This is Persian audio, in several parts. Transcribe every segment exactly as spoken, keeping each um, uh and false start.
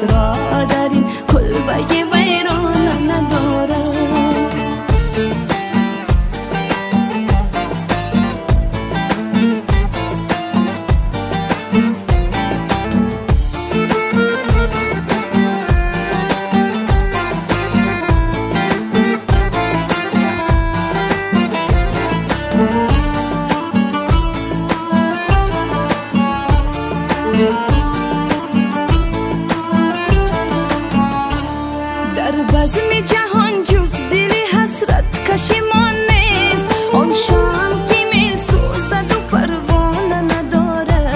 را در این کلبه ویران نداره. در بزم جهان جز دلی حسرت کشی ما نیست، آن شام که می سوزد و پروانه نداره.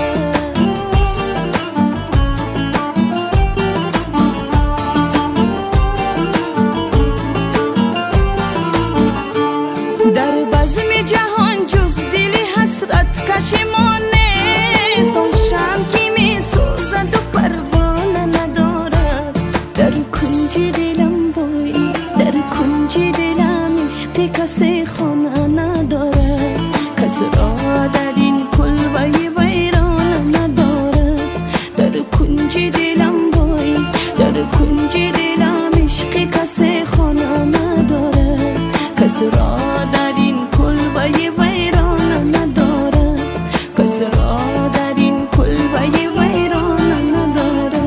در بزم جهان جز دلی حسرت کشی ما نیست، آن شام که می سوزد و پروانه نداره. در کنج دلم بای، در کنج دلم عشق کسی خانه نداره. کس را در این کلبه ویران نداره. در کنج دلم بای، در کنج دلم عشق کسی خانه نداره. کس را در این کلبه ویران نداره. کس را در این کلبه ویران نداره.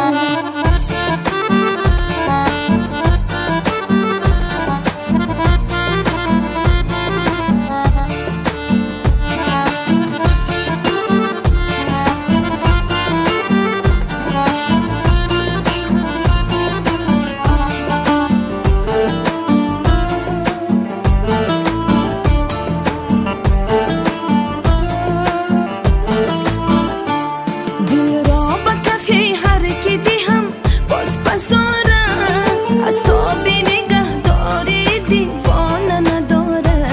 دل را به کفی هر کی دهم باز بسارم، از تاب نگهداری دیوانه نداره.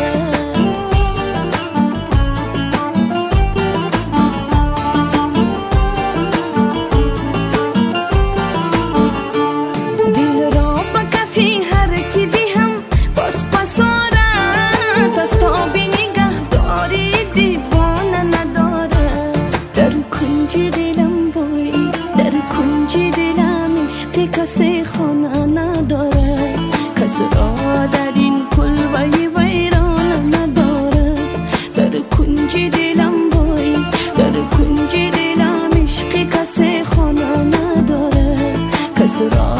دل را به کفی هر کی دهم باز بسارم، از تاب نگهداری دیوانه نداره. در کنج دلم بای، در کنج دلم عشق کسی خانه نداره. کس را در این کلبه ویران نداره. در کنج دلم بای، در کنج دلم عشق کسی خانه نداره. کس را